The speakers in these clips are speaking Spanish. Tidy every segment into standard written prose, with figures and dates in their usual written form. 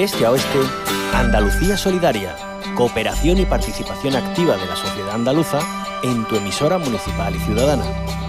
De este a oeste, Andalucía Solidaria, cooperación y participación activa de la sociedad andaluza en tu emisora municipal y ciudadana.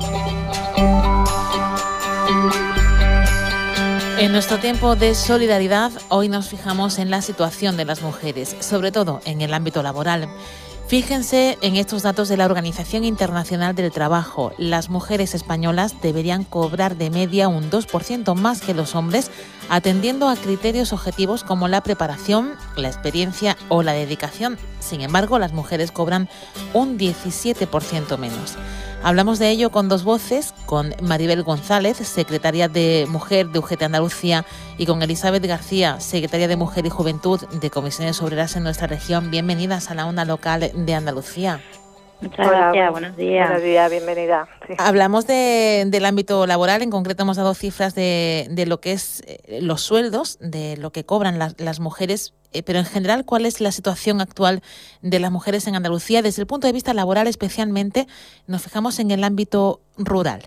En nuestro tiempo de solidaridad, hoy nos fijamos en la situación de las mujeres, sobre todo en el ámbito laboral. Fíjense en estos datos de la Organización Internacional del Trabajo. Las mujeres españolas deberían cobrar de media un 2% más que los hombres, atendiendo a criterios objetivos como la preparación, la experiencia o la dedicación. Sin embargo, las mujeres cobran un 17% menos. Hablamos de ello con dos voces, con Maribel González, secretaria de Mujer de UGT Andalucía, y con Elizabeth García, secretaria de Mujer y Juventud de Comisiones Obreras en nuestra región. Bienvenidas a la Onda Local de Andalucía. Muchas gracias, buenos días. Buenos días, bienvenida. Sí. Hablamos del ámbito laboral, en concreto hemos dado cifras de lo que es los sueldos, de lo que cobran las mujeres, pero en general, ¿cuál es la situación actual de las mujeres en Andalucía? Desde el punto de vista laboral, especialmente, nos fijamos en el ámbito rural.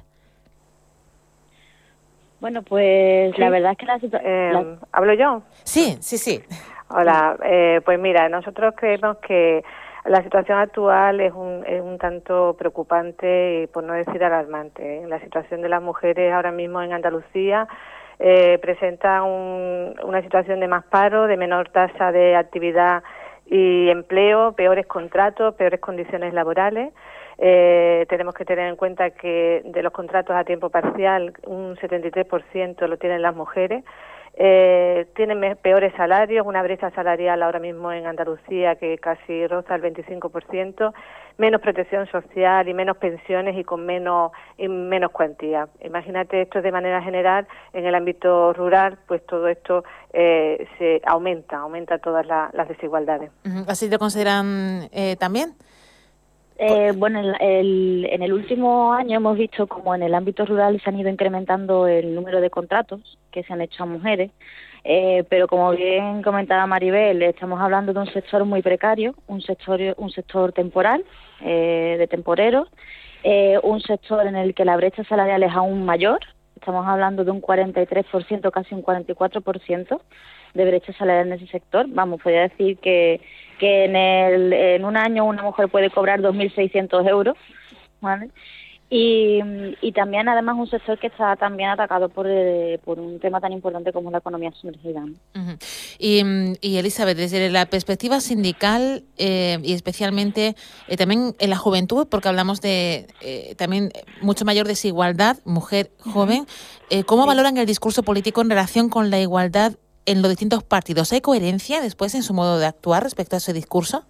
Bueno, pues sí. La verdad es que la situación... ¿Hablo yo? Sí. Hola, pues mira, nosotros creemos que la situación actual es un tanto preocupante y por no decir alarmante. La situación de las mujeres ahora mismo en Andalucía presenta una situación de más paro, de menor tasa de actividad y empleo, peores contratos, peores condiciones laborales. Tenemos que tener en cuenta que de los contratos a tiempo parcial un 73% lo tienen las mujeres. Tienen peores salarios, una brecha salarial ahora mismo en Andalucía que casi roza el 25%, menos protección social y menos pensiones y con menos cuantía. Imagínate esto de manera general en el ámbito rural, pues todo esto se aumenta todas las desigualdades. ¿Así lo consideran también? Bueno, en el último año hemos visto como en el ámbito rural se han ido incrementando el número de contratos que se han hecho a mujeres, pero como bien comentaba Maribel, estamos hablando de un sector muy precario, un sector temporal, de temporeros, un sector en el que la brecha salarial es aún mayor, estamos hablando de un 43%, casi un 44% de brecha salarial en ese sector. Vamos, podría decir que en un año una mujer puede cobrar 2.600 euros, ¿vale? Y también, además, un sector que está también atacado por un tema tan importante como la economía sumergida. Uh-huh. Y Elizabeth, desde la perspectiva sindical y especialmente también en la juventud, porque hablamos de también mucho mayor desigualdad, mujer joven, ¿cómo valoran el discurso político en relación con la igualdad en los distintos partidos? ¿Hay coherencia después en su modo de actuar respecto a ese discurso?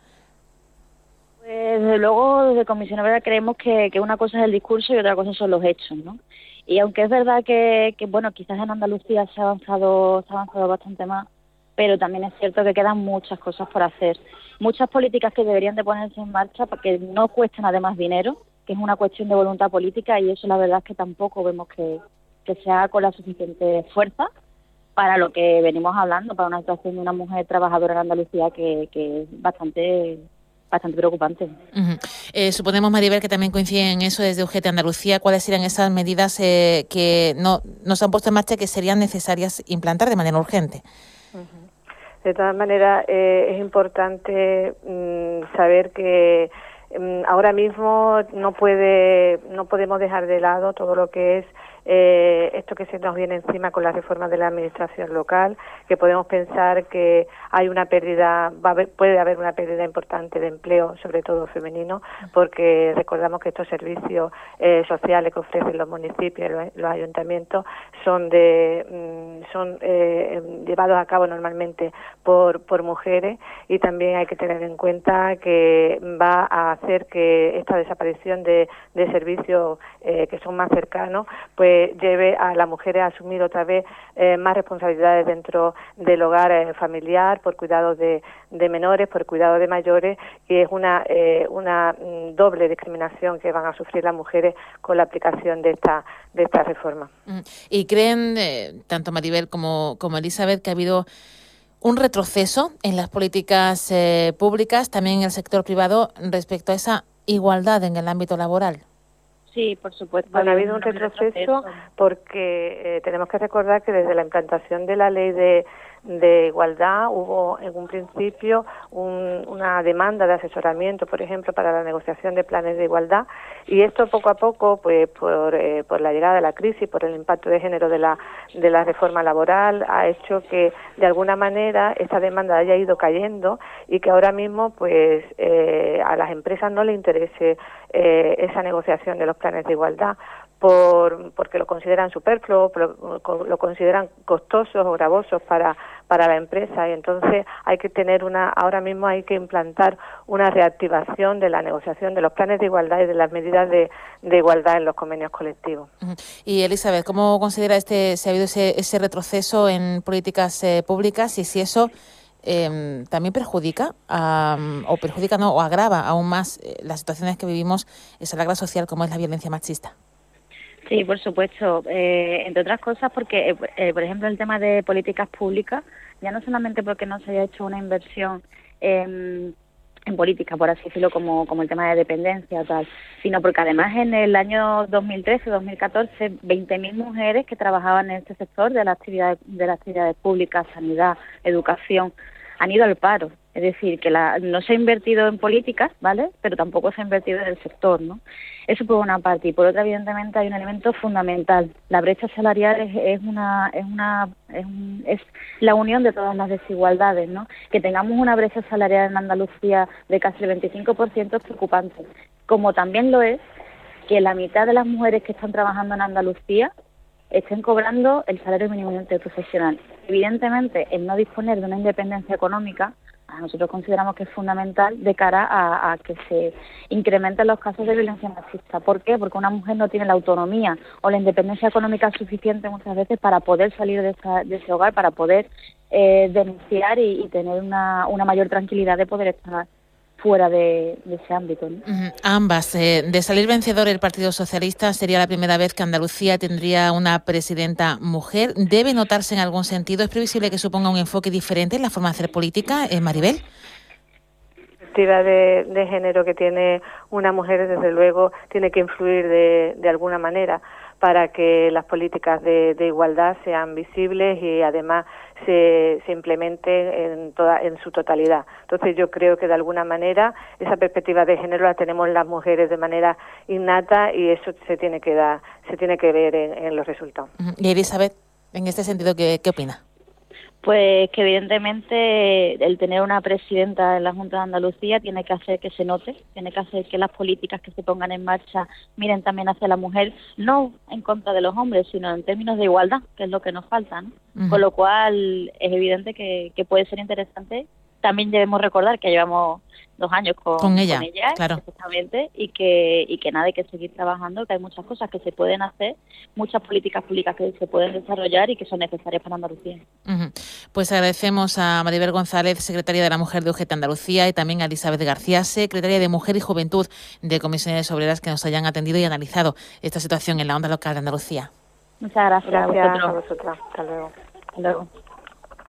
Pues desde luego desde Comisión Obrera creemos que una cosa es el discurso y otra cosa son los hechos, ¿no? Y aunque es verdad que bueno, quizás en Andalucía se ha avanzado bastante más, pero también es cierto que quedan muchas cosas por hacer, muchas políticas que deberían de ponerse en marcha porque no cuestan además dinero, que es una cuestión de voluntad política, y eso la verdad es que tampoco vemos que sea con la suficiente fuerza para lo que venimos hablando, para una situación de una mujer trabajadora en Andalucía que es bastante preocupante. Uh-huh. Suponemos, Maribel, que también coincide en eso desde UGT Andalucía. ¿Cuáles serían esas medidas que no se han puesto en marcha que serían necesarias implantar de manera urgente? Uh-huh. De todas maneras, es importante saber que ahora mismo no podemos dejar de lado todo lo que es esto que se nos viene encima con la reforma de la administración local, que podemos pensar que hay una pérdida, puede haber una pérdida importante de empleo, sobre todo femenino, porque recordamos que estos servicios sociales que ofrecen los municipios, los ayuntamientos, son llevados a cabo normalmente por mujeres, y también hay que tener en cuenta que va a hacer que esta desaparición de servicios que son más cercanos, pues lleve a las mujeres a asumir otra vez más responsabilidades dentro del hogar familiar, por cuidado de menores, por cuidado de mayores, y es una doble discriminación que van a sufrir las mujeres con la aplicación de esta reforma. ¿Y creen, tanto Maribel como Elizabeth, que ha habido un retroceso en las políticas públicas, también en el sector privado, respecto a esa igualdad en el ámbito laboral? Sí, por supuesto. Bueno, ha habido un retroceso porque tenemos que recordar que desde la implantación de la ley de igualdad hubo en un principio una demanda de asesoramiento, por ejemplo, para la negociación de planes de igualdad, y esto poco a poco, pues por la llegada de la crisis, por el impacto de género de la reforma laboral, ha hecho que de alguna manera esta demanda haya ido cayendo y que ahora mismo pues a las empresas no les interese esa negociación de los planes de igualdad, porque lo consideran superfluo, lo consideran costosos o gravosos para la empresa, y entonces ahora mismo hay que implantar una reactivación de la negociación de los planes de igualdad y de las medidas de igualdad en los convenios colectivos. Y Elizabeth, ¿cómo considera si ha habido ese retroceso en políticas públicas y si eso también perjudica o agrava aún más las situaciones que vivimos esa lacra social como es la violencia machista? Sí, por supuesto. Entre otras cosas porque, por ejemplo, el tema de políticas públicas, ya no solamente porque no se haya hecho una inversión en política, por así decirlo, como el tema de dependencia o tal, sino porque además en el año 2013-2014, 20.000 mujeres que trabajaban en este sector de las actividades públicas, sanidad, educación, han ido al paro. Es decir, que no se ha invertido en políticas, ¿vale? Pero tampoco se ha invertido en el sector, ¿no? Eso por una parte. Y por otra, evidentemente, hay un elemento fundamental. La brecha salarial es la unión de todas las desigualdades, ¿no? Que tengamos una brecha salarial en Andalucía de casi el 25% es preocupante. Como también lo es que la mitad de las mujeres que están trabajando en Andalucía estén cobrando el salario mínimo interprofesional. Evidentemente, el no disponer de una independencia económica, nosotros consideramos que es fundamental de cara a que se incrementen los casos de violencia machista. ¿Por qué? Porque una mujer no tiene la autonomía o la independencia económica suficiente muchas veces para poder salir de ese hogar, para poder denunciar y tener una mayor tranquilidad de poder estar fuera de ese ámbito, ¿no? Ambas. De salir vencedor el Partido Socialista, sería la primera vez que Andalucía tendría una presidenta mujer. ¿Debe notarse en algún sentido? ¿Es previsible que suponga un enfoque diferente en la forma de hacer política, Maribel? La perspectiva de género que tiene una mujer, desde luego, tiene que influir de alguna manera para que las políticas de igualdad sean visibles y además se implementen en su totalidad. Entonces yo creo que de alguna manera esa perspectiva de género la tenemos las mujeres de manera innata y eso se tiene que ver en los resultados. Y Elizabeth, en este sentido, ¿qué opina? Pues que evidentemente el tener una presidenta en la Junta de Andalucía tiene que hacer que se note, tiene que hacer que las políticas que se pongan en marcha miren también hacia la mujer, no en contra de los hombres, sino en términos de igualdad, que es lo que nos falta, ¿no? Con lo cual es evidente que puede ser interesante. También debemos recordar que llevamos 2 años con ella, claro, exactamente, y que nada, hay que seguir trabajando, que hay muchas cosas que se pueden hacer, muchas políticas públicas que se pueden desarrollar y que son necesarias para Andalucía. Pues agradecemos a Maribel González, secretaria de la Mujer de UGT Andalucía, y también a Elizabeth García, secretaria de Mujer y Juventud de Comisiones Obreras, que nos hayan atendido y analizado esta situación en la onda local de Andalucía. Muchas gracias. Gracias a vosotras. Hasta luego. Hasta luego.